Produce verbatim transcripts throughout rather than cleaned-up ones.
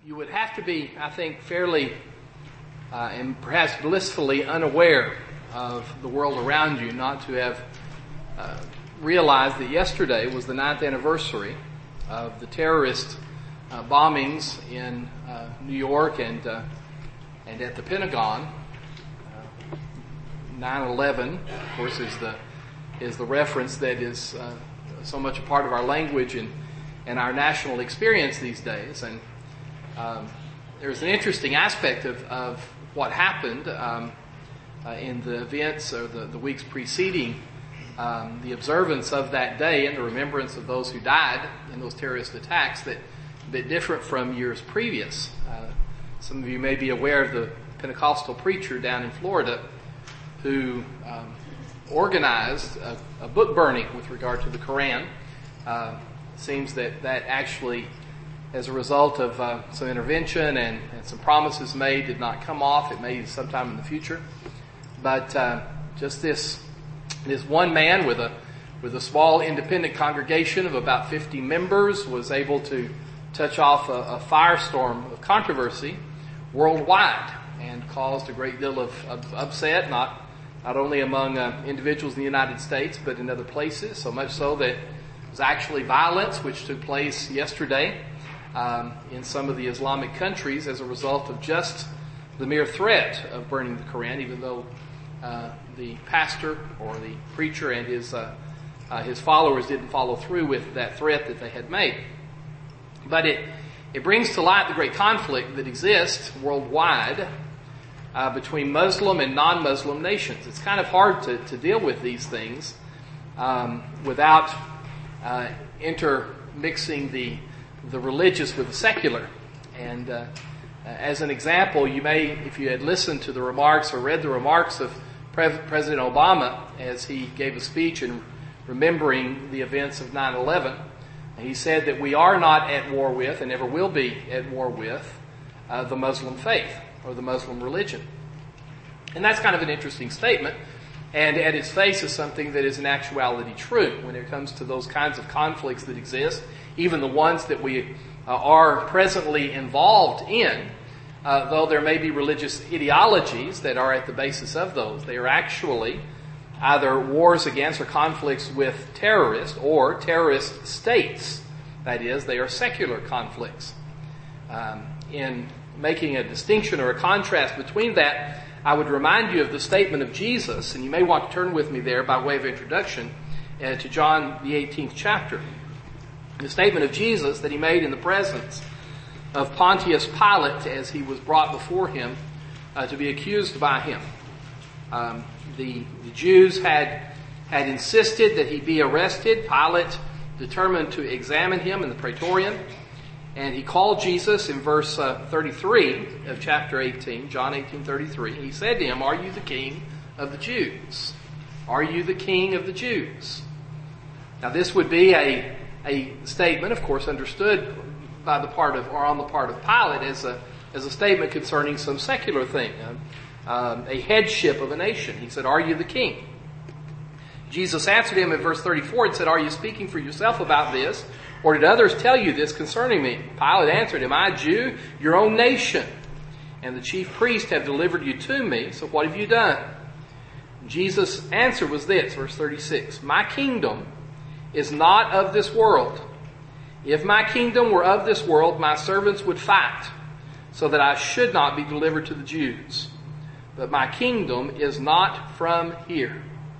you would have to be, I think, fairly uh, and perhaps blissfully unaware of the world around you not to have uh, realized that yesterday was the ninth anniversary of the terrorist uh, bombings in uh, New York and uh, and at the Pentagon. Uh, nine eleven, of course, is the is the reference that is uh, so much a part of our language and and our national experience these days. And um, there's an interesting aspect of, of what happened um, uh, in the events or the, the weeks preceding um, the observance of that day and the remembrance of those who died in those terrorist attacks that a bit different from years previous. Uh, some of you may be aware of the Pentecostal preacher down in Florida who um, organized a, a book burning with regard to the Quran. Uh, it seems that that actually, as a result of uh, some intervention and, and some promises made, did not come off. It may sometime in the future. But uh, just this this one man with a with a small independent congregation of about fifty members was able to touch off a, a firestorm of controversy worldwide and caused a great deal of, of upset, not not only among uh, individuals in the United States, but in other places, so much so that it was actually violence which took place yesterday um, in some of the Islamic countries as a result of just the mere threat of burning the Quran, even though uh, the pastor or the preacher and his uh, uh, his followers didn't follow through with that threat that they had made. But it it brings to light the great conflict that exists worldwide Uh, between Muslim and non-Muslim nations. It's kind of hard to, to deal with these things um, without uh, intermixing the the religious with the secular. And uh, as an example, you may, if you had listened to the remarks or read the remarks of Pre- President Obama as he gave a speech in remembering the events of nine eleven, he said that we are not at war with and never will be at war with uh, the Muslim faith or the Muslim religion. And that's kind of an interesting statement, and at its face is something that is in actuality true when it comes to those kinds of conflicts that exist, even the ones that we uh, are presently involved in, uh, though there may be religious ideologies that are at the basis of those. They are actually either wars against or conflicts with terrorists or terrorist states. That is, they are secular conflicts. Um, in making a distinction or a contrast between that, I would remind you of the statement of Jesus, and you may want to turn with me there by way of introduction uh, to John the eighteenth chapter. The statement of Jesus that he made in the presence of Pontius Pilate as he was brought before him uh, to be accused by him. Um, the, the Jews had had insisted that he be arrested. Pilate determined to examine him in the Praetorium. And he called Jesus in verse uh, thirty-three of chapter eighteen, John eighteen thirty-three. He said to him, "Are you the king of the Jews? Are you the king of the Jews?" Now this would be a a statement, of course, understood by the part of, or on the part of Pilate as a as a statement concerning some secular thing, uh, um, a headship of a nation. He said, "Are you the king?" Jesus answered him in verse thirty-four and said, "Are you speaking for yourself about this? Or did others tell you this concerning me?" Pilate answered, "Am I a Jew? Your own nation and the chief priests have delivered you to me, so what have you done?" Jesus' answer was this, verse thirty-six, "My kingdom is not of this world. If my kingdom were of this world, my servants would fight, so that I should not be delivered to the Jews. But my kingdom is not from here."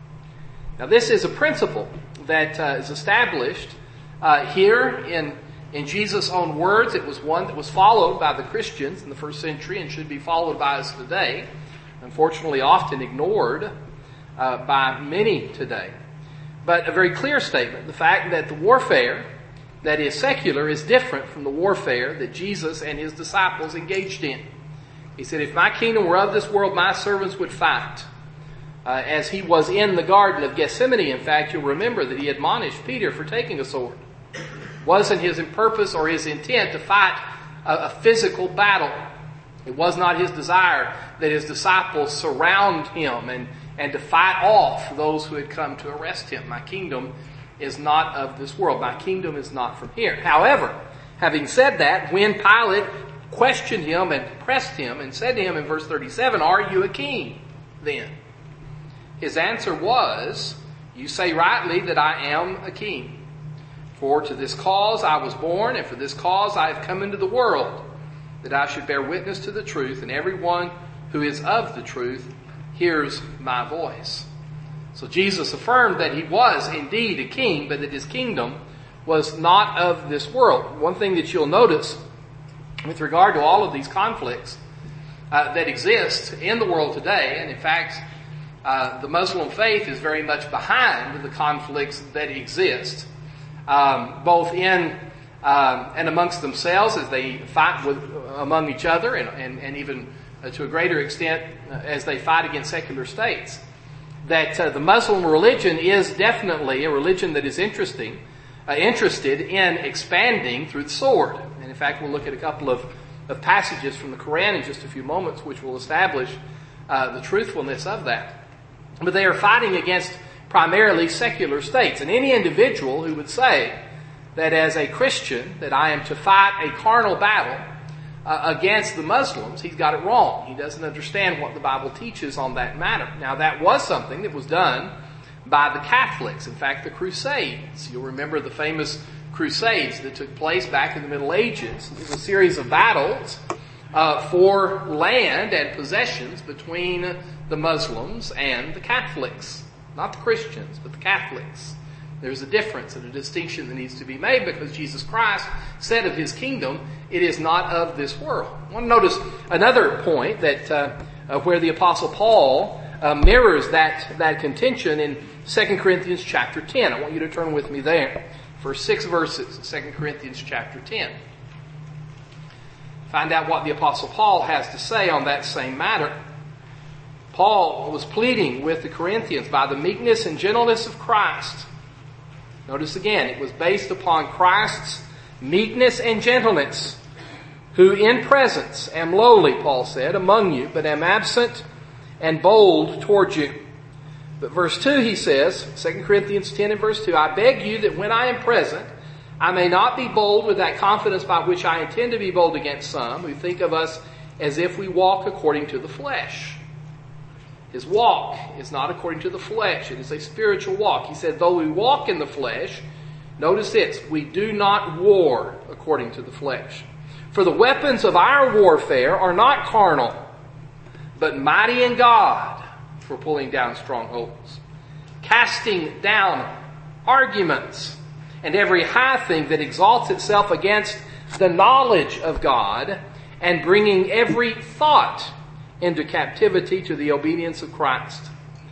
Now this is a principle that uh, is established Uh, here in, in Jesus' own words. It was one that was followed by the Christians in the first century and should be followed by us today. Unfortunately, often ignored uh, by many today. But a very clear statement, the fact that the warfare that is secular is different from the warfare that Jesus and his disciples engaged in. He said, "If my kingdom were of this world, my servants would fight." Uh, as he was in the Garden of Gethsemane, in fact, you'll remember that he admonished Peter for taking a sword. Wasn't his purpose or his intent to fight a, a physical battle. It was not his desire that his disciples surround him and, and to fight off those who had come to arrest him. My kingdom is not of this world. My kingdom is not from here. However, having said that, when Pilate questioned him and pressed him and said to him in verse thirty-seven, "Are you a king then?" His answer was, "You say rightly that I am a king. For to this cause I was born, and for this cause I have come into the world, that I should bear witness to the truth, and everyone who is of the truth hears my voice." So Jesus affirmed that he was indeed a king, but that his kingdom was not of this world. One thing that you'll notice with regard to all of these conflicts uh, that exist in the world today, and in fact, uh, the Muslim faith is very much behind the conflicts that exist, um, both in um, and amongst themselves as they fight with among each other, and, and, and even uh, to a greater extent uh, as they fight against secular states. That uh, the Muslim religion is definitely a religion that is interesting, uh, interested in expanding through the sword. And in fact, we'll look at a couple of, of passages from the Quran in just a few moments which will establish uh, the truthfulness of that. But they are fighting against primarily secular states. And any individual who would say that as a Christian that I am to fight a carnal battle uh, against the Muslims, he's got it wrong. He doesn't understand what the Bible teaches on that matter. Now, that was something that was done by the Catholics. In fact, the Crusades. You'll remember the famous Crusades that took place back in the Middle Ages. It was a series of battles uh, for land and possessions between the Muslims and the Catholics. Not the Christians, but the Catholics. There's a difference and a distinction that needs to be made because Jesus Christ said of his kingdom, it is not of this world. I want to notice another point that uh, uh, where the Apostle Paul uh, mirrors that, that contention in Second Corinthians chapter ten. I want you to turn with me there. For six verses, Second Corinthians chapter ten. Find out what the Apostle Paul has to say on that same matter. Paul was pleading with the Corinthians by the meekness and gentleness of Christ. Notice again, it was based upon Christ's meekness and gentleness, who in presence am lowly, Paul said, among you, but am absent and bold toward you. But verse two, he says, Second Corinthians ten and verse two, I beg you that when I am present, I may not be bold with that confidence by which I intend to be bold against some who think of us as if we walk according to the flesh. His walk is not according to the flesh. It is a spiritual walk. He said, though we walk in the flesh, notice this, we do not war according to the flesh. For the weapons of our warfare are not carnal, but mighty in God for pulling down strongholds, casting down arguments, and every high thing that exalts itself against the knowledge of God, and bringing every thought into captivity to the obedience of Christ,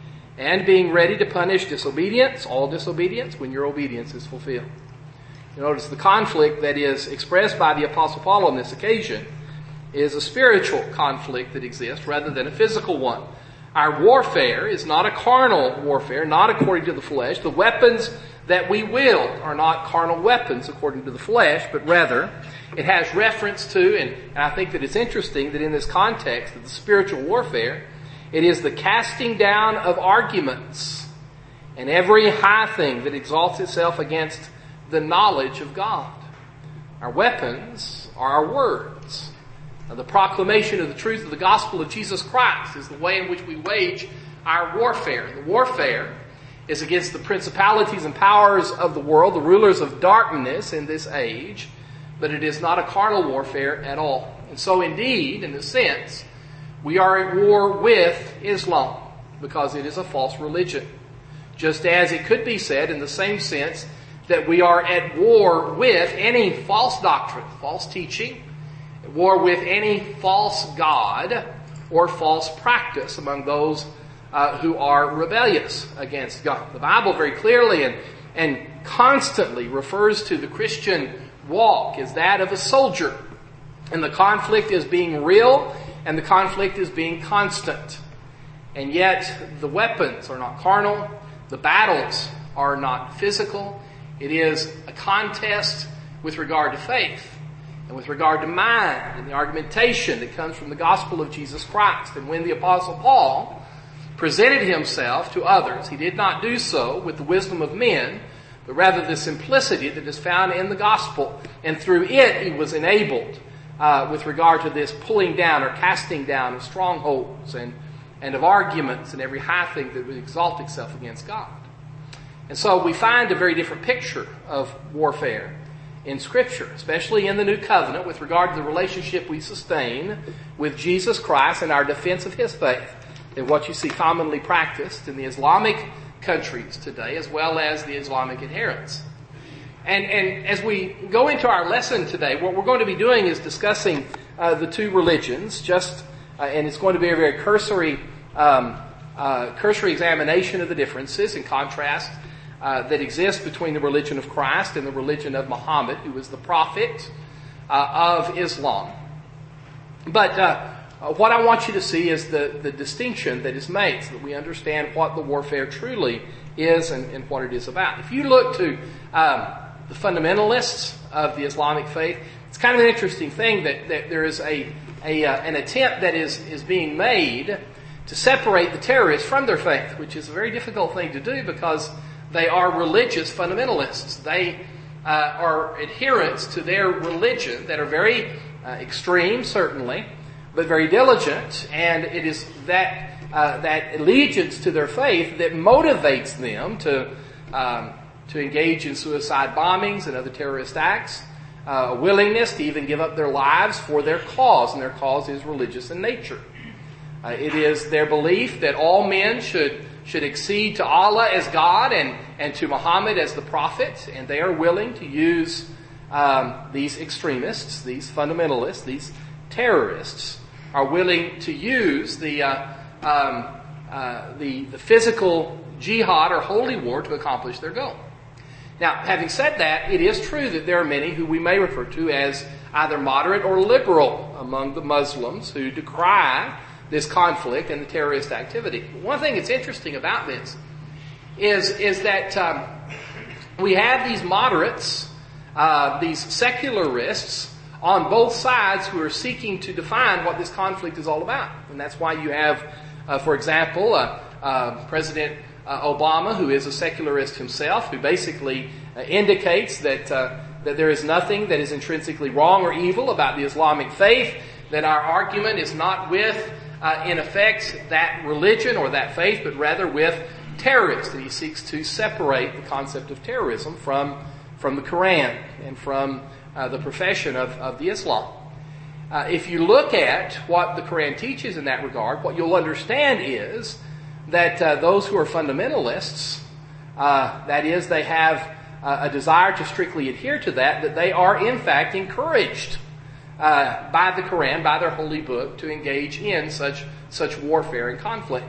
and being ready to punish disobedience, all disobedience, when your obedience is fulfilled. You notice the conflict that is expressed by the Apostle Paul on this occasion is a spiritual conflict that exists rather than a physical one. Our warfare is not a carnal warfare, not according to the flesh. The weapons that we wield are not carnal weapons according to the flesh, but rather it has reference to, and, and I think that it's interesting that in this context of the spiritual warfare, it is the casting down of arguments and every high thing that exalts itself against the knowledge of God. Our weapons are our words. Now, the proclamation of the truth of the gospel of Jesus Christ is the way in which we wage our warfare. The warfare is against the principalities and powers of the world, the rulers of darkness in this age, but it is not a carnal warfare at all. And so indeed, in a sense, we are at war with Islam because it is a false religion. Just as it could be said in the same sense that we are at war with any false doctrine, false teaching, at war with any false god or false practice among those uh, who are rebellious against God. The Bible very clearly and, and constantly refers to the Christian walk as that of a soldier. And the conflict is being real and the conflict is being constant. And yet the weapons are not carnal, the battles are not physical. It is a contest with regard to faith and with regard to mind and the argumentation that comes from the gospel of Jesus Christ. And when the Apostle Paul presented himself to others, he did not do so with the wisdom of men, but rather the simplicity that is found in the gospel. And through it, he was enabled uh, with regard to this pulling down or casting down of strongholds and, and of arguments and every high thing that would exalt itself against God. And so we find a very different picture of warfare in Scripture, especially in the New Covenant, with regard to the relationship we sustain with Jesus Christ and our defense of His faith, than what you see commonly practiced in the Islamic countries today, as well as the Islamic adherents. And, and as we go into our lesson today, what we're going to be doing is discussing uh, the two religions, just uh, and it's going to be a very cursory, um, uh, cursory examination of the differences and contrast Uh, that exists between the religion of Christ and the religion of Muhammad, who was the prophet uh, of Islam. But uh, what I want you to see is the, the distinction that is made so that we understand what the warfare truly is and, and what it is about. If you look to um, the fundamentalists of the Islamic faith, it's kind of an interesting thing that, that there is a, a uh, an attempt that is, is being made to separate the terrorists from their faith, which is a very difficult thing to do because they are religious fundamentalists. They uh, are adherents to their religion that are very uh, extreme, certainly, but very diligent. And it is that uh, that allegiance to their faith that motivates them to um, to engage in suicide bombings and other terrorist acts, uh, a willingness to even give up their lives for their cause, and their cause is religious in nature. Uh, it is their belief that all men should should accede to Allah as God and, and to Muhammad as the prophet, and they are willing to use um, these extremists, these fundamentalists, these terrorists, are willing to use the uh, um, uh, the, the physical jihad or holy war to accomplish their goal. Now, having said that, it is true that there are many who we may refer to as either moderate or liberal among the Muslims who decry this conflict and the terrorist activity. One thing that's interesting about this is, is that um, we have these moderates, uh, these secularists on both sides who are seeking to define what this conflict is all about. And that's why you have, uh, for example, uh, uh, President uh, Obama, who is a secularist himself, who basically uh, indicates that uh, that there is nothing that is intrinsically wrong or evil about the Islamic faith, that our argument is not with Uh, in effect, that religion or that faith, but rather with terrorists. And he seeks to separate the concept of terrorism from, from the Quran and from uh, the profession of, of the Islam. Uh, if you look at what the Quran teaches in that regard, what you'll understand is that uh, those who are fundamentalists, uh, that is, they have uh, a desire to strictly adhere to that, that they are in fact encouraged Uh, by the Quran, by their holy book, to engage in such such warfare and conflict.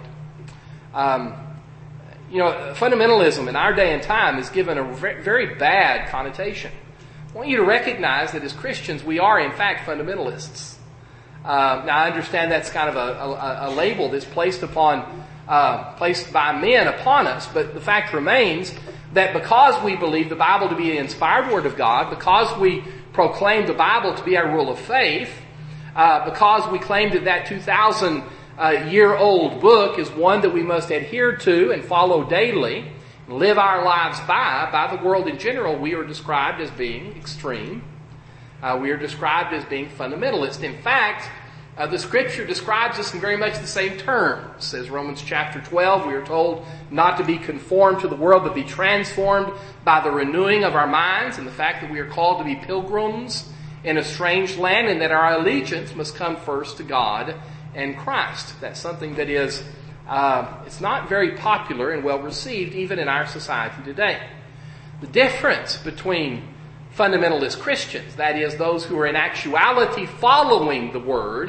Um, you know, fundamentalism in our day and time is given a very, very bad connotation. I want you to recognize that as Christians, we are in fact fundamentalists. Uh, now, I understand that's kind of a, a, a label that's placed upon, uh, placed by men upon us, but the fact remains that because we believe the Bible to be the inspired Word of God, because we proclaim the Bible to be our rule of faith, uh, because we claim that that two thousand uh, year old book is one that we must adhere to and follow daily and live our lives by, by the world in general, we are described as being extreme. Uh, we are described as being fundamentalist. In fact, uh, the Scripture describes us in very much the same terms. As Romans chapter twelve, we are told not to be conformed to the world, but be transformed by the renewing of our minds, and the fact that we are called to be pilgrims in a strange land, and that our allegiance must come first to God and Christ. That's something that is, uh, it's not very popular and well received even in our society today. The difference between fundamentalist Christians, that is, those who are in actuality following the Word,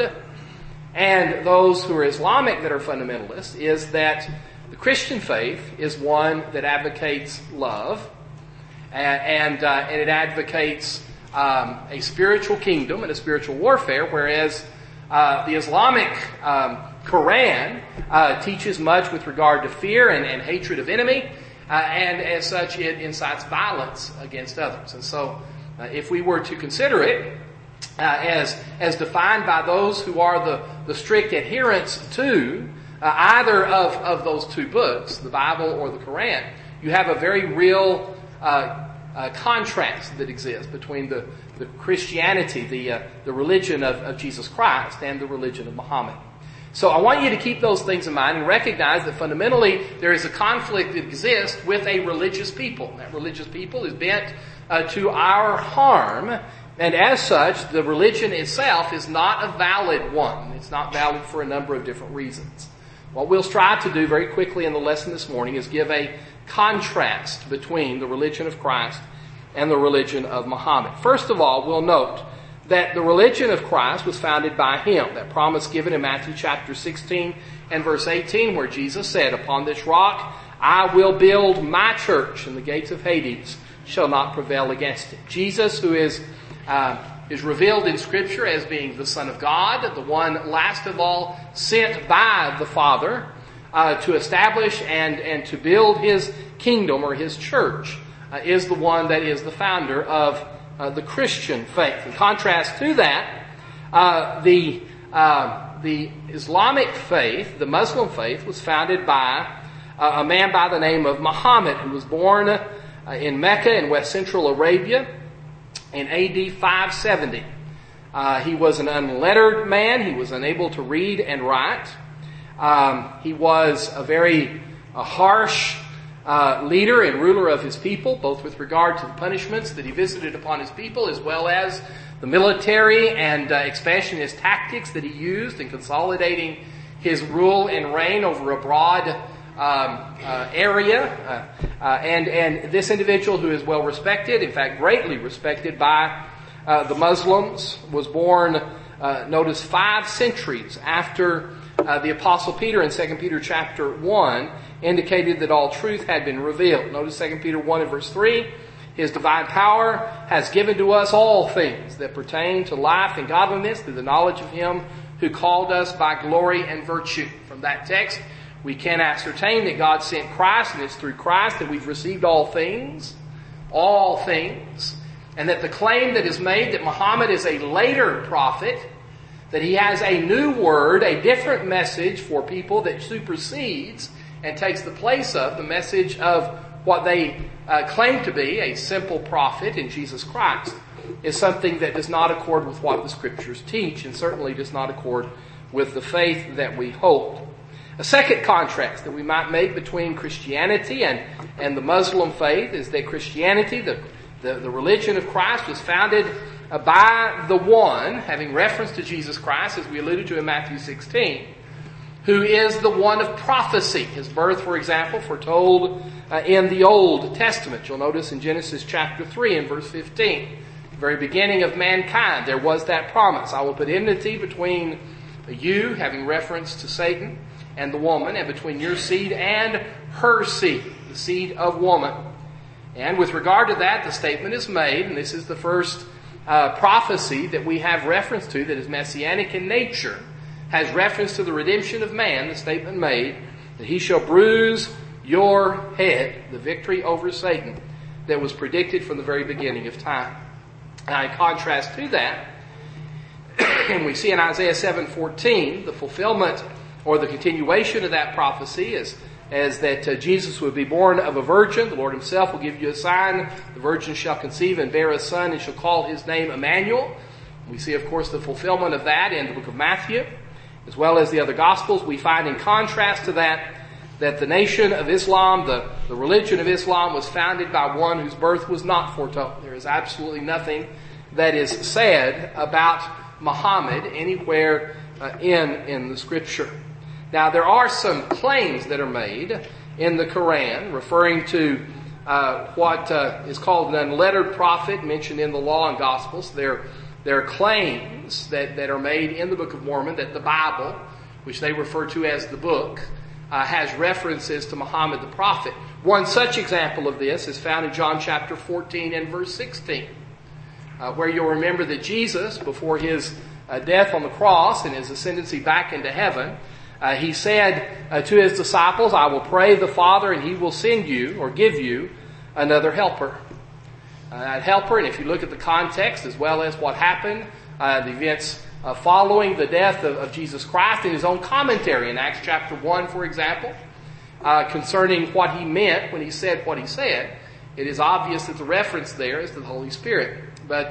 and those who are Islamic that are fundamentalists, is that the Christian faith is one that advocates love, and, and, uh, and it advocates um, a spiritual kingdom and a spiritual warfare, whereas uh, the Islamic um, Quran uh, teaches much with regard to fear and, and hatred of enemy, Uh, and as such, it incites violence against others. And so, uh, if we were to consider it uh, as as defined by those who are the, the strict adherents to uh, either of, of those two books, the Bible or the Quran, you have a very real uh, uh, contrast that exists between the, the Christianity, the uh, the religion of, of Jesus Christ, and the religion of Muhammad. So I want you to keep those things in mind and recognize that fundamentally there is a conflict that exists with a religious people. That religious people is bent uh, to our harm, and as such, the religion itself is not a valid one. It's not valid for a number of different reasons. What we'll strive to do very quickly in the lesson this morning is give a contrast between the religion of Christ and the religion of Muhammad. First of all, we'll note that the religion of Christ was founded by Him. That promise given in Matthew chapter sixteen and verse eighteen, where Jesus said, "Upon this rock I will build my church, and the gates of Hades shall not prevail against it." Jesus, who is uh, is revealed in Scripture as being the Son of God, the one last of all sent by the Father uh, to establish and, and to build His kingdom or His church, uh, is the one that is the founder of Uh, the Christian faith. In contrast to that, uh, the uh, the Islamic faith, the Muslim faith, was founded by uh, a man by the name of Muhammad, who was born uh, in Mecca in West Central Arabia in A D five seventy. Uh, he was an unlettered man. He was unable to read and write. Um, he was a very a harsh Uh, leader and ruler of his people, both with regard to the punishments that he visited upon his people, as well as the military and uh, expansionist tactics that he used in consolidating his rule and reign over a broad um, uh, area. Uh, uh, and, and this individual, who is well respected, in fact greatly respected by uh, the Muslims, was born, uh, notice, five centuries after uh, the Apostle Peter in Second Peter chapter one indicated that all truth had been revealed. Notice Second Peter one and verse three. "His divine power has given to us all things that pertain to life and godliness through the knowledge of Him who called us by glory and virtue." From that text, we can ascertain that God sent Christ, and it's through Christ that we've received all things. All things. And that the claim that is made that Muhammad is a later prophet, that he has a new word, a different message for people that supersedes and takes the place of the message of what they uh, claim to be a simple prophet in Jesus Christ, is something that does not accord with what the Scriptures teach, and certainly does not accord with the faith that we hold. A second contrast that we might make between Christianity and, and the Muslim faith is that Christianity, the, the, the religion of Christ, was founded uh, by the one, having reference to Jesus Christ, as we alluded to in Matthew sixteen, who is the one of prophecy. His birth, for example, foretold uh, in the Old Testament. You'll notice in Genesis chapter three and verse fifteen, the very beginning of mankind, there was that promise. "I will put enmity between you," having reference to Satan, "and the woman, and between your seed and her seed," the seed of woman. And with regard to that, the statement is made, and this is the first uh, prophecy that we have reference to that is messianic in nature, has reference to the redemption of man, the statement made that "he shall bruise your head," the victory over Satan that was predicted from the very beginning of time. Now, in contrast to that, and we see in Isaiah seven fourteen, the fulfillment or the continuation of that prophecy is as that uh, Jesus would be born of a virgin. "The Lord Himself will give you a sign. The virgin shall conceive and bear a son, and shall call His name Emmanuel." We see, of course, the fulfillment of that in the book of Matthew, as well as the other Gospels. We find in contrast to that, that the nation of Islam, the, the religion of Islam, was founded by one whose birth was not foretold. There is absolutely nothing that is said about Muhammad anywhere uh, in, in the Scripture. Now, there are some claims that are made in the Quran referring to uh, what uh, is called an unlettered prophet mentioned in the Law and Gospels. There There are claims that, that are made in the Book of Mormon that the Bible, which they refer to as the book, uh, has references to Muhammad the prophet. One such example of this is found in John chapter fourteen and verse sixteen, uh, where you'll remember that Jesus, before his uh, death on the cross and his ascendancy back into heaven, uh, he said uh, to his disciples, "I will pray the Father, and He will send you or give you another helper." Uh, that helper, and if you look at the context as well as what happened, uh, the events uh, following the death of, of Jesus Christ, in his own commentary in Acts chapter one, for example, uh, concerning what he meant when he said what he said, it is obvious that the reference there is to the Holy Spirit. But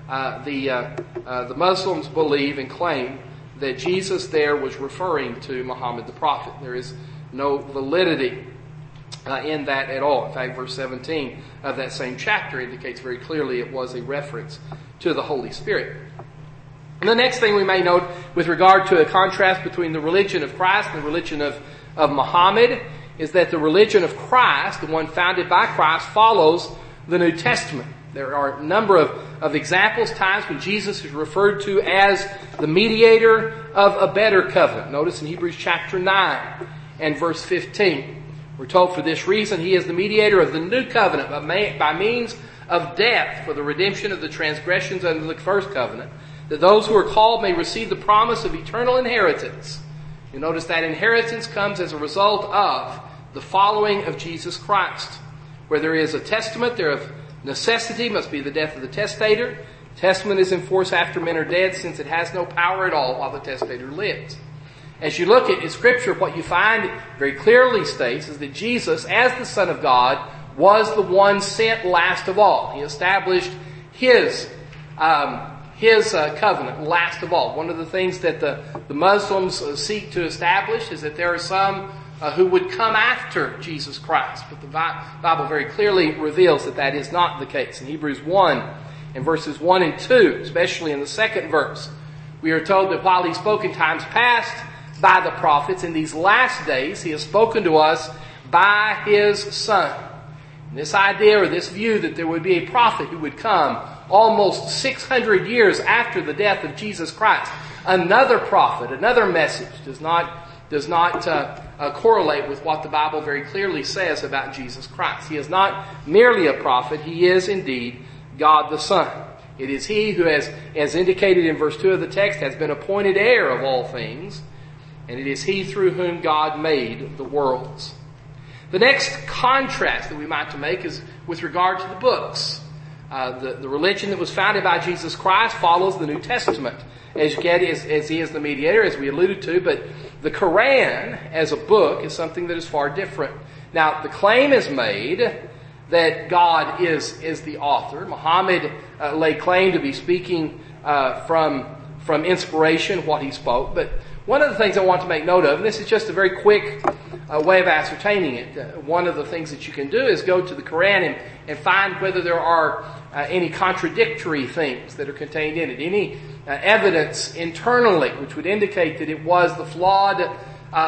uh, the uh, uh, the Muslims believe and claim that Jesus there was referring to Muhammad the prophet. There is no validity uh, in that at all. In fact, verse seventeen of that same chapter indicates very clearly it was a reference to the Holy Spirit. And the next thing we may note with regard to a contrast between the religion of Christ and the religion of, of Muhammad is that the religion of Christ, the one founded by Christ, follows the New Testament. There are a number of, of examples, times when Jesus is referred to as the mediator of a better covenant. Notice in Hebrews chapter nine and verse fifteen. We're told for this reason he is the mediator of the new covenant by, by means of death for the redemption of the transgressions under the first covenant, that those who are called may receive the promise of eternal inheritance. You notice that inheritance comes as a result of the following of Jesus Christ. Where there is a testament, there of necessity must be the death of the testator. Testament is in force after men are dead, since it has no power at all while the testator lives. As you look at in Scripture, what you find very clearly states is that Jesus, as the Son of God, was the one sent last of all. He established His um, His uh, covenant last of all. One of the things that the, the Muslims uh, seek to establish is that there are some uh, who would come after Jesus Christ. But the Bible very clearly reveals that that is not the case. In Hebrews one, in verses one and two, especially in the second verse, we are told that while He spoke in times past by the prophets, in these last days He has spoken to us by His Son. And this idea or this view that there would be a prophet who would come almost six hundred years after the death of Jesus Christ, another prophet, another message, does not does not uh, uh, correlate with what the Bible very clearly says about Jesus Christ. He is not merely a prophet. He is indeed God the Son. It is He who has, as indicated in verse two of the text, has been appointed heir of all things, and it is He through whom God made the worlds. The next contrast that we might to make is with regard to the books. Uh, the, the religion that was founded by Jesus Christ follows the New Testament, as, as, as He is the mediator, as we alluded to, but the Quran as a book is something that is far different. Now, the claim is made that God is, is the author. Muhammad uh, laid claim to be speaking uh, from, from inspiration, what he spoke, but one of the things I want to make note of, and this is just a very quick uh, way of ascertaining it, uh, one of the things that you can do is go to the Quran and, and find whether there are uh, any contradictory things that are contained in it, any uh, evidence internally which would indicate that it was the flawed, um,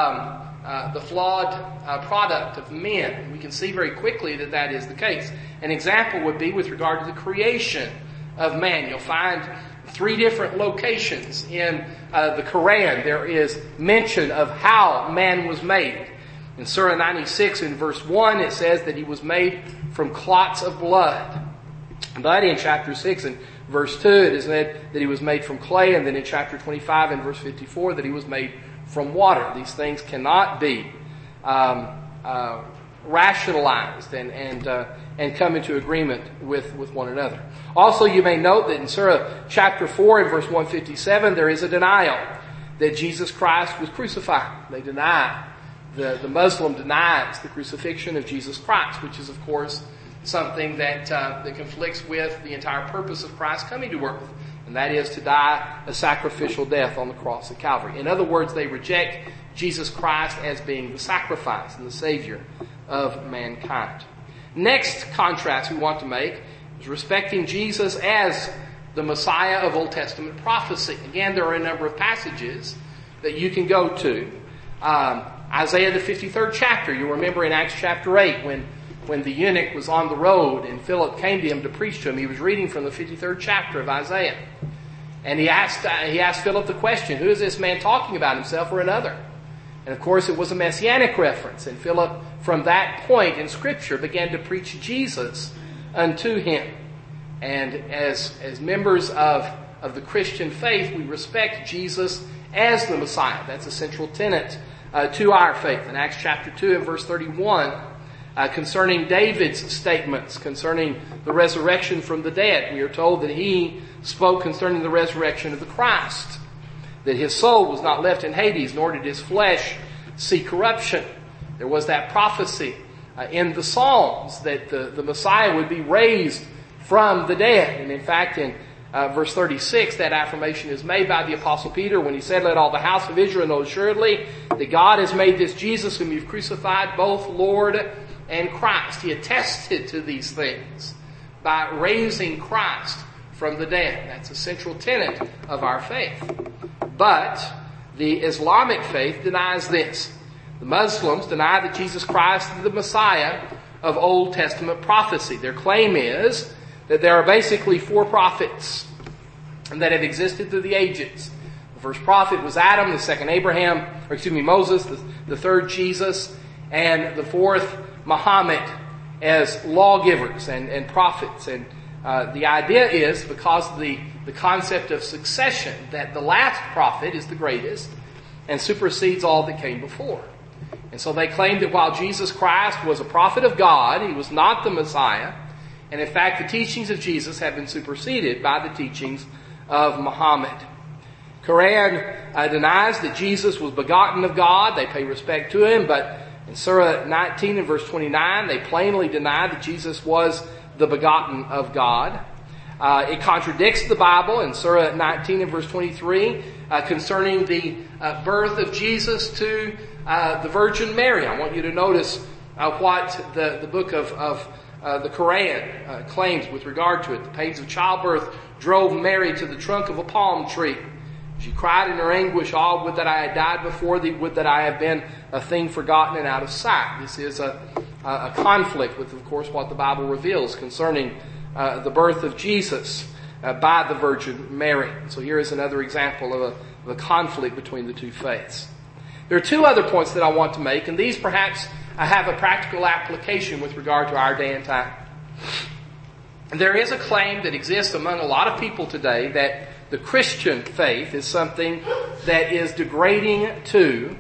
uh, the flawed uh, product of men. And we can see very quickly that that is the case. An example would be with regard to the creation of man. You'll find three different locations in uh, the Quran. There is mention of how man was made. In Surah ninety-six, in verse one, it says that he was made from clots of blood. But in chapter six, in verse two, it is said that he was made from clay. And then in chapter twenty-five, in verse fifty-four, that he was made from water. These things cannot be um, uh, rationalized and and uh, and come into agreement with, with one another. Also, you may note that in Surah chapter four, in verse one fifty-seven, there is a denial that Jesus Christ was crucified. They deny, the, the Muslim denies the crucifixion of Jesus Christ, which is, of course, something that uh, that conflicts with the entire purpose of Christ coming to earth, and that is to die a sacrificial death on the cross of Calvary. In other words, they reject Jesus Christ as being the sacrifice and the Savior of mankind. Next contrast we want to make is respecting Jesus as the Messiah of Old Testament prophecy. Again, there are a number of passages that you can go to. Um, Isaiah the fifty-third chapter, you'll remember in Acts chapter eight when, when the eunuch was on the road and Philip came to him to preach to him. He was reading from the fifty-third chapter of Isaiah. And he asked, uh, he asked Philip the question, who is this man talking about, himself or another? And of course it was a messianic reference. And Philip, from that point in Scripture, began to preach Jesus unto him. And as, as members of, of the Christian faith, we respect Jesus as the Messiah. That's a central tenet uh, to our faith. In Acts chapter two and verse thirty-one, uh, concerning David's statements concerning the resurrection from the dead, we are told that he spoke concerning the resurrection of the Christ, that his soul was not left in Hades, nor did his flesh see corruption. There was that prophecy uh, in the Psalms that the, the Messiah would be raised from the dead. And in fact, in Uh, verse thirty-six, that affirmation is made by the Apostle Peter when he said, "Let all the house of Israel know assuredly that God has made this Jesus whom you've crucified both Lord and Christ." He attested to these things by raising Christ from the dead. That's a central tenet of our faith. But the Islamic faith denies this. The Muslims deny that Jesus Christ is the Messiah of Old Testament prophecy. Their claim is that there are basically four prophets that have existed through the ages. The first prophet was Adam, the second Abraham, or excuse me, Moses, the, the third Jesus, and the fourth Muhammad as lawgivers and, and prophets. And uh, the idea is, because of the, the concept of succession, that the last prophet is the greatest and supersedes all that came before. And so they claim that while Jesus Christ was a prophet of God, he was not the Messiah. And in fact, the teachings of Jesus have been superseded by the teachings of Muhammad. Quran uh, denies that Jesus was begotten of God. They pay respect to him, but in Surah nineteen and verse twenty-nine, they plainly deny that Jesus was the begotten of God. Uh, it contradicts the Bible in Surah nineteen and verse twenty-three uh, concerning the uh, birth of Jesus to uh, the Virgin Mary. I want you to notice uh, what the, the book of, of Uh, the Quran uh, claims with regard to it. The pains of childbirth drove Mary to the trunk of a palm tree. She cried in her anguish, "Oh, would that I had died before thee, would that I had been a thing forgotten and out of sight." This is a, a conflict with, of course, what the Bible reveals concerning uh, the birth of Jesus uh, by the Virgin Mary. So here is another example of a, of a conflict between the two faiths. There are two other points that I want to make, and these perhaps I have a practical application with regard to our day and time. There is a claim that exists among a lot of people today that the Christian faith is something that is degrading to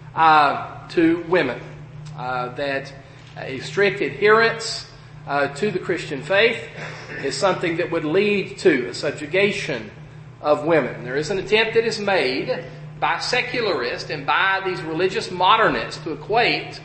uh, to women. Uh, that a strict adherence uh, to the Christian faith is something that would lead to a subjugation of women. There is an attempt that is made by secularists and by these religious modernists to equate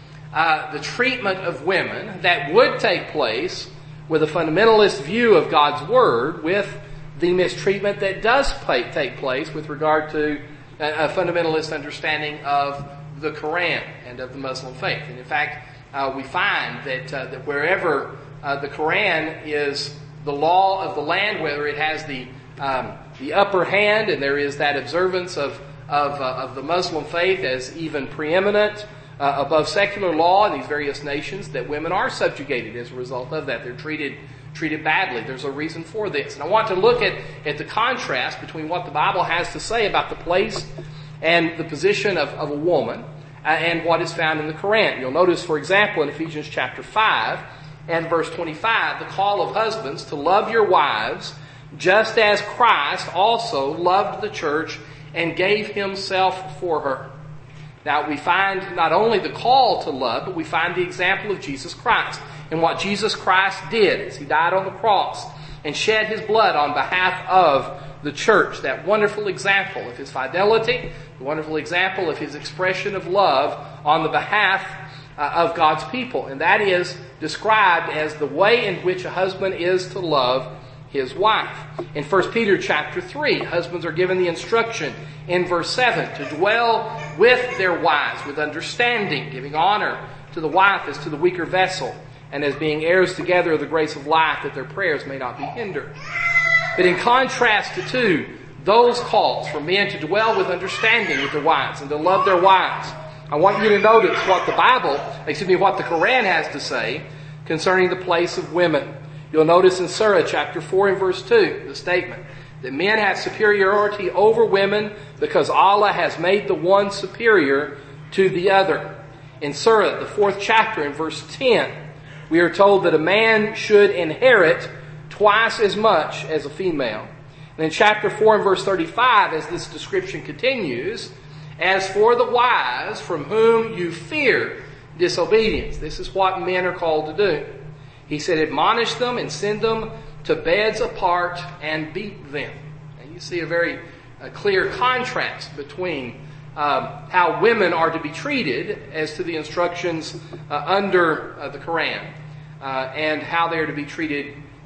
Uh, the treatment of women that would take place with a fundamentalist view of God's Word with the mistreatment that does play, take place with regard to a, a fundamentalist understanding of the Quran and of the Muslim faith. And in fact, uh, we find that, uh, that wherever uh, the Quran is the law of the land, whether it has the um, the upper hand and there is that observance of, of, uh, of the Muslim faith as even preeminent Uh, above secular law in these various nations, that women are subjugated as a result of that. They're treated treated badly. There's a reason for this. And I want to look at, at the contrast between what the Bible has to say about the place and the position of, of a woman uh, and what is found in the Quran. You'll notice, for example, in Ephesians chapter five and verse twenty-five, the call of husbands to love your wives just as Christ also loved the church and gave himself for her. Now, we find not only the call to love, but we find the example of Jesus Christ and what Jesus Christ did as he died on the cross and shed his blood on behalf of the church. That wonderful example of his fidelity, the wonderful example of his expression of love on the behalf uh, of God's people. And that is described as the way in which a husband is to love his wife. In First Peter chapter three, husbands are given the instruction in verse seven to dwell with their wives with understanding, giving honor to the wife as to the weaker vessel, and as being heirs together of the grace of life, that their prayers may not be hindered. But in contrast to two, those calls for men to dwell with understanding with their wives and to love their wives, I want you to notice what the Bible, excuse me, what the Quran has to say concerning the place of women. You'll notice in Surah chapter four and verse two, the statement that men have superiority over women because Allah has made the one superior to the other. In Surah, the fourth chapter in verse ten, we are told that a man should inherit twice as much as a female. And in chapter four and verse thirty-five, as this description continues, as for the wives from whom you fear disobedience, this is what men are called to do. He said, admonish them and send them to beds apart and beat them. And you see a very uh, clear contrast between um, how women are to be treated as to the instructions uh, under uh, the Quran uh, and how they are to be treated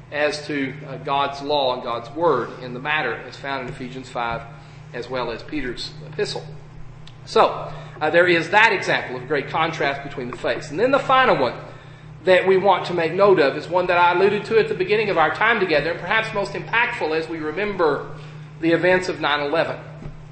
as to uh, God's law and God's word in the matter, as found in Ephesians five, as well as Peter's epistle. So, uh, there is that example of great contrast between the faiths. And then the final one that we want to make note of is one that I alluded to at the beginning of our time together, and perhaps most impactful as we remember the events of nine eleven.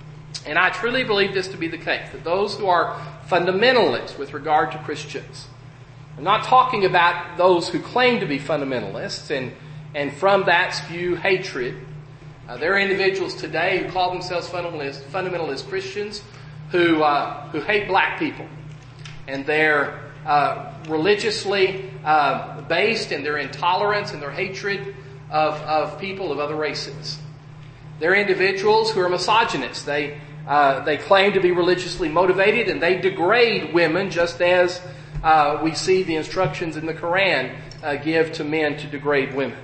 And I truly believe this to be the case, that those who are fundamentalists with regard to Christians, I'm not talking about those who claim to be fundamentalists and, and from that spew hatred. Uh, there are individuals today who call themselves fundamentalist, fundamentalist Christians who uh, who hate black people, and they're uh, religiously uh, based in their intolerance and their hatred of of people of other races. There are individuals who are misogynists. They uh, they claim to be religiously motivated, and they degrade women just as uh, we see the instructions in the Quran uh, give to men to degrade women.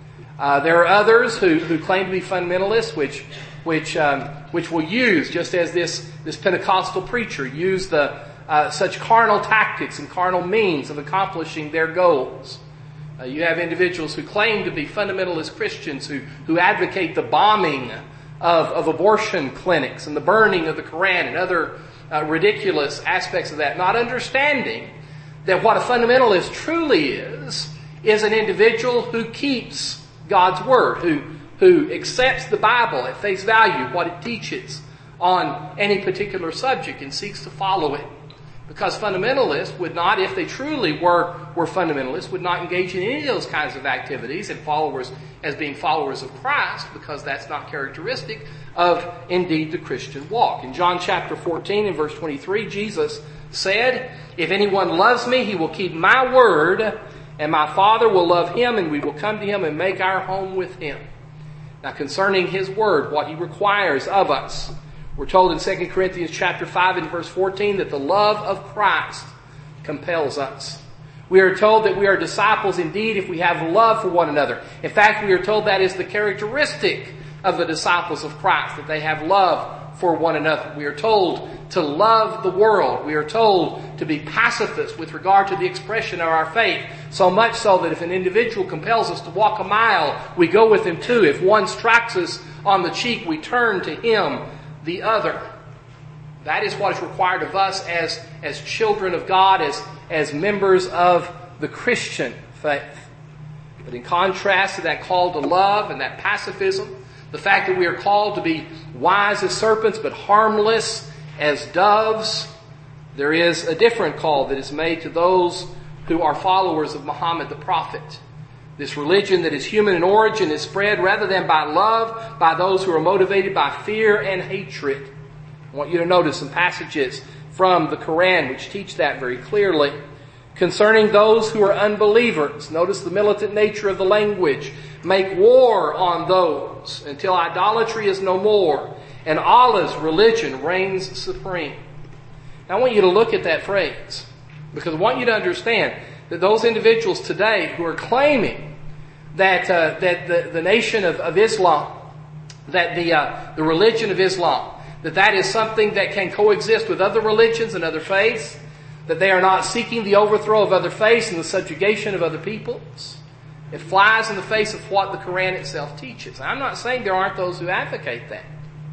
Uh, there are others who, who claim to be fundamentalists, which which um, which will use, just as this this Pentecostal preacher used the uh, such carnal tactics and carnal means of accomplishing their goals. Uh, you have individuals who claim to be fundamentalist Christians who who advocate the bombing of of abortion clinics and the burning of the Quran and other uh, ridiculous aspects of that, not understanding that what a fundamentalist truly is is an individual who keeps God's Word, who who accepts the Bible at face value, what it teaches on any particular subject, and seeks to follow it. Because fundamentalists would not, if they truly were, were fundamentalists, would not engage in any of those kinds of activities and followers as being followers of Christ, because that's not characteristic of, indeed, the Christian walk. In John chapter fourteen and verse twenty-three, Jesus said, "If anyone loves me, he will keep my word, and my Father will love him, and we will come to him and make our home with him." Now, concerning his word, what he requires of us, we're told in Second Corinthians chapter five and verse fourteen that the love of Christ compels us. We are told that we are disciples indeed if we have love for one another. In fact, we are told that is the characteristic of the disciples of Christ, that they have love for one another. We are told to love the world. We are told to be pacifists with regard to the expression of our faith. So much so that if an individual compels us to walk a mile, we go with him too. If one strikes us on the cheek, we turn to him the other. That is what is required of us as, as children of God, as, as members of the Christian faith. But in contrast to that call to love and that pacifism, the fact that we are called to be wise as serpents but harmless as doves, there is a different call that is made to those who are followers of Muhammad the Prophet. This religion that is human in origin is spread rather than by love, by those who are motivated by fear and hatred. I want you to notice some passages from the Quran which teach that very clearly. Concerning those who are unbelievers, notice the militant nature of the language. Make war on those until idolatry is no more and Allah's religion reigns supreme. Now I want you to look at that phrase, because I want you to understand that those individuals today who are claiming that uh, that the, the nation of, of Islam, that the uh, the religion of Islam, that that is something that can coexist with other religions and other faiths, that they are not seeking the overthrow of other faiths and the subjugation of other peoples, it flies in the face of what the Quran itself teaches. I'm not saying there aren't those who advocate that.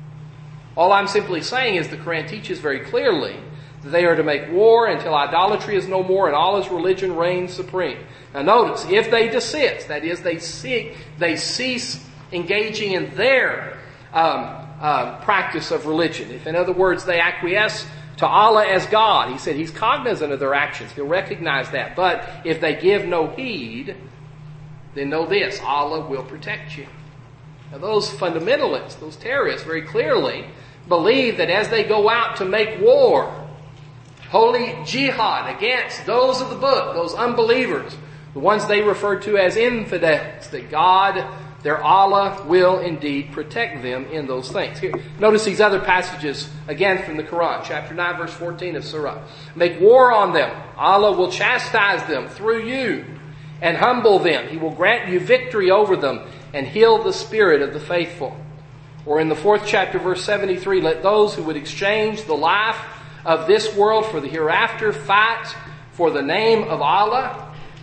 All I'm simply saying is the Quran teaches very clearly that they are to make war until idolatry is no more and Allah's religion reigns supreme. Now notice, if they desist, that is, they seek, they cease engaging in their um, uh, practice of religion. If, in other words, they acquiesce to Allah as God, he said he's cognizant of their actions. He'll recognize that. But if they give no heed, then know this, Allah will protect you. Now those fundamentalists, those terrorists, very clearly believe that as they go out to make war, holy jihad against those of the book, those unbelievers, the ones they refer to as infidels, that God, their Allah, will indeed protect them in those things. Here, notice these other passages again from the Quran, chapter nine, verse fourteen of Surah. Make war on them. Allah will chastise them through you and humble them. He will grant you victory over them and heal the spirit of the faithful. Or in the fourth chapter, verse seventy-three, let those who would exchange the life of this world for the hereafter fight for the name of Allah.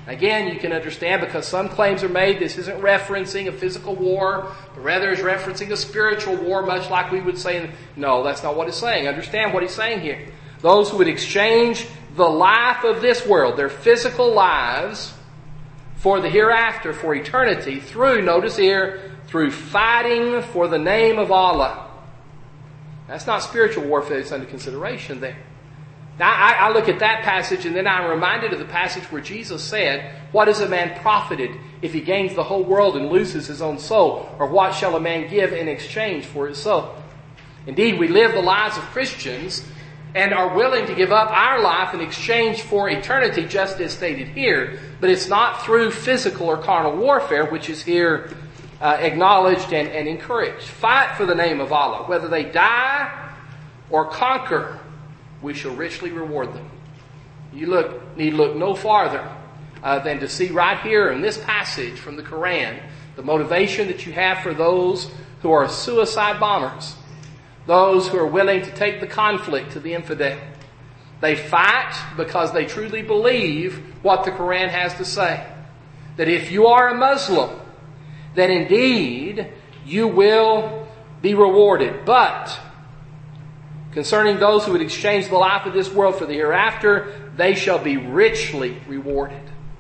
Again, you can understand because some claims are made this isn't referencing a physical war, but rather is referencing a spiritual war, much like we would say, no, that's not what it's saying. Understand what he's saying here. Those who would exchange the life of this world, their physical lives, for the hereafter, for eternity, through, notice here, through fighting for the name of Allah. That's not spiritual warfare that's under consideration there. Now, I, I look at that passage and then I'm reminded of the passage where Jesus said, what is a man profited if he gains the whole world and loses his own soul? Or what shall a man give in exchange for his soul? Indeed, we live the lives of Christians and are willing to give up our life in exchange for eternity, just as stated here. But it's not through physical or carnal warfare, which is here uh, acknowledged and, and encouraged. Fight for the name of Allah. Whether they die or conquer, we shall richly reward them. You look need look no farther uh, than to see right here in this passage from the Quran the motivation that you have for those who are suicide bombers, those who are willing to take the conflict to the infidel. They fight because they truly believe what the Quran has to say. That if you are a Muslim, that indeed you will be rewarded. But concerning those who would exchange the life of this world for the hereafter, they shall be richly rewarded.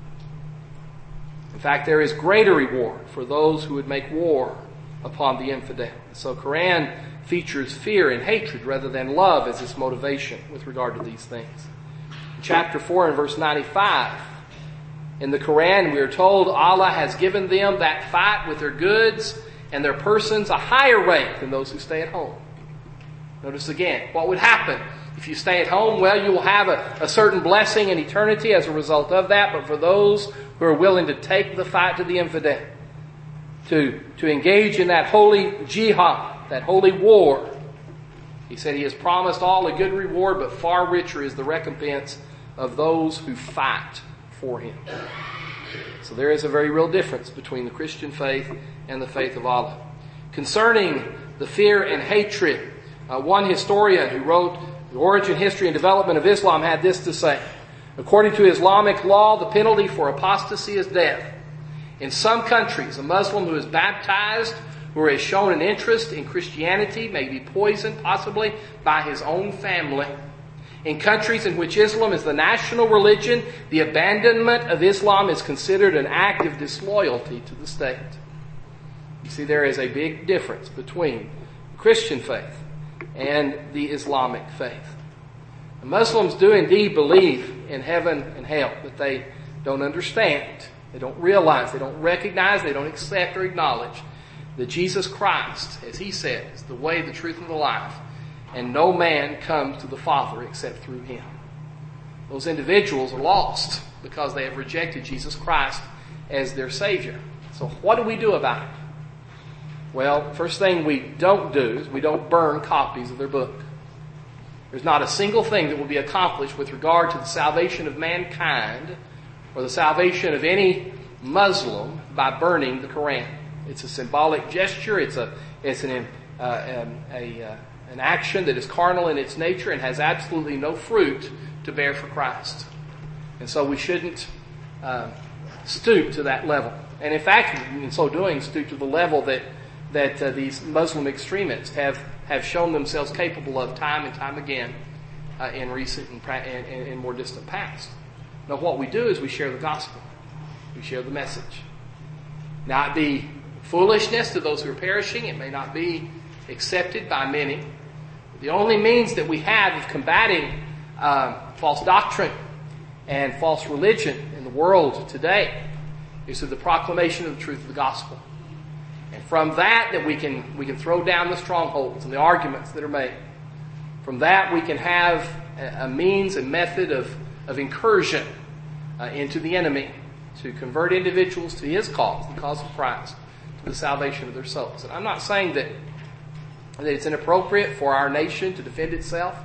In fact, there is greater reward for those who would make war upon the infidel. So Quran features fear and hatred rather than love as its motivation with regard to these things. In chapter four and verse ninety-five, in the Quran we are told Allah has given them that fight with their goods and their persons a higher rank than those who stay at home. Notice again, what would happen if you stay at home? Well, you will have a, a certain blessing in eternity as a result of that. But for those who are willing to take the fight to the infidel, to, to engage in that holy jihad, that holy war, he said he has promised all a good reward, but far richer is the recompense of those who fight for him. So there is a very real difference between the Christian faith and the faith of Allah. Concerning the fear and hatred, Uh, one historian who wrote The Origin, History, and Development of Islam had this to say. According to Islamic law, the penalty for apostasy is death. In some countries, a Muslim who is baptized or has shown an interest in Christianity may be poisoned, possibly by his own family. In countries in which Islam is the national religion, the abandonment of Islam is considered an act of disloyalty to the state. You see, there is a big difference between the Christian faith and the Islamic faith. The Muslims do indeed believe in heaven and hell, but they don't understand. They don't realize, they don't recognize, they don't accept or acknowledge that Jesus Christ, as he said, is the way, the truth, and the life, and no man comes to the Father except through him. Those individuals are lost because they have rejected Jesus Christ as their Savior. So what do we do about it? Well, first thing we don't do is we don't burn copies of their book. There's not a single thing that will be accomplished with regard to the salvation of mankind or the salvation of any Muslim by burning the Quran. It's a symbolic gesture. It's a it's an uh, um, a uh, an action that is carnal in its nature and has absolutely no fruit to bear for Christ. And so we shouldn't uh, stoop to that level. And in fact, in so doing, stoop to the level that that uh, these Muslim extremists have, have shown themselves capable of time and time again uh, in recent and, pra- and, and, and more distant past. Now, what we do is we share the gospel. We share the message. Now, it be foolishness to those who are perishing. It may not be accepted by many. The only means that we have of combating uh, false doctrine and false religion in the world today is through the proclamation of the truth of the gospel. And from that, that we can we can throw down the strongholds and the arguments that are made. From that, we can have a, a means and method of, of incursion uh, into the enemy to convert individuals to his cause, the cause of Christ, to the salvation of their souls. And I'm not saying that, that it's inappropriate for our nation to defend itself.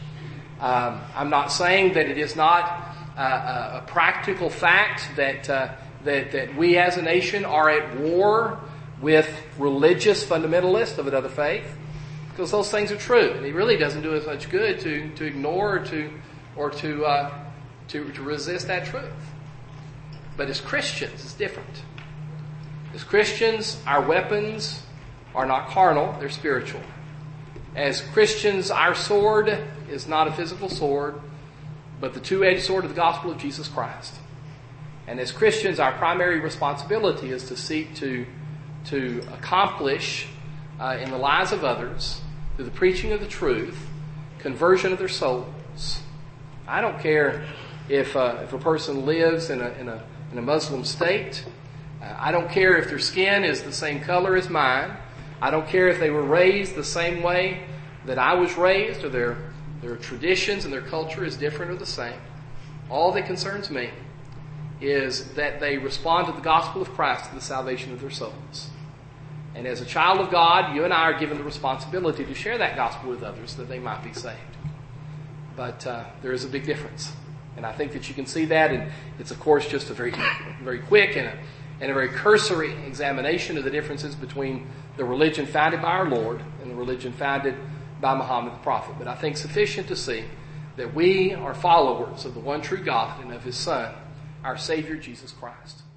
Um, I'm not saying that it is not uh, a, a practical fact that, uh, that that we as a nation are at war with religious fundamentalists of another faith, because those things are true, and it really doesn't do us much good to, to ignore or to or to, uh, to to resist that truth. But as Christians, it's different. As Christians, our weapons are not carnal, they're spiritual. As Christians, our sword is not a physical sword, but the two-edged sword of the gospel of Jesus Christ. And as Christians, our primary responsibility is to seek to, to accomplish uh, in the lives of others, through the preaching of the truth, conversion of their souls. I don't care if uh, if a person lives in a in a in a Muslim state. Uh, I don't care if their skin is the same color as mine. I don't care if they were raised the same way that I was raised, or their their traditions and their culture is different or the same. All that concerns me is that they respond to the gospel of Christ to the salvation of their souls. And as a child of God, you and I are given the responsibility to share that gospel with others that they might be saved. But uh, there is a big difference. And I think that you can see that, and it's of course just a very very quick and a, and a very cursory examination of the differences between the religion founded by our Lord and the religion founded by Muhammad the Prophet. But I think sufficient to see that we are followers of the one true God and of His Son, our Savior, Jesus Christ.